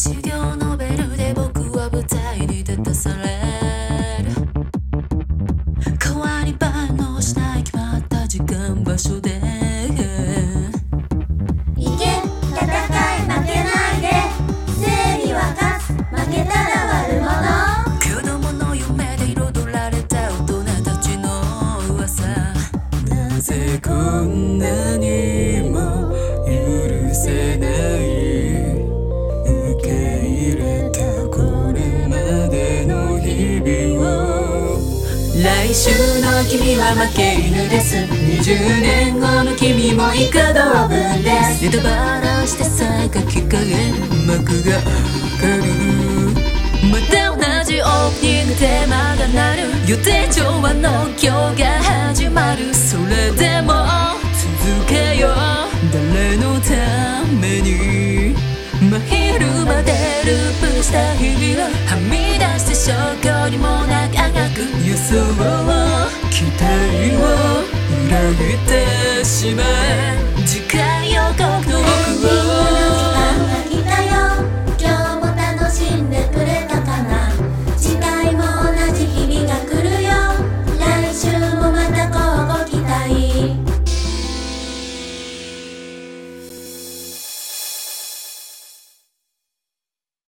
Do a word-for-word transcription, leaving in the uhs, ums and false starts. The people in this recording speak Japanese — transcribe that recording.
修行のベルで僕は舞台に立たされる。代わり番のしない決まった時間場所でいけ、戦い負けないで、正義は勝つ、負けたら悪者。 子供の夢で彩られた大人たちの噂。なぜこんなにも許せない、受け入れたこれまでの日々を。来週の君は負け犬です。にじゅうねんごの君もイカ動物です。ネタバラしてさえ書き換える幕がかる。また同じオープニングテーマが鳴る。予定調和の今日が始まる。それでも続けよう、誰のために。真昼までループした日々をはみ出して証拠にもなくあがく予想を期待を裏切ってしまう。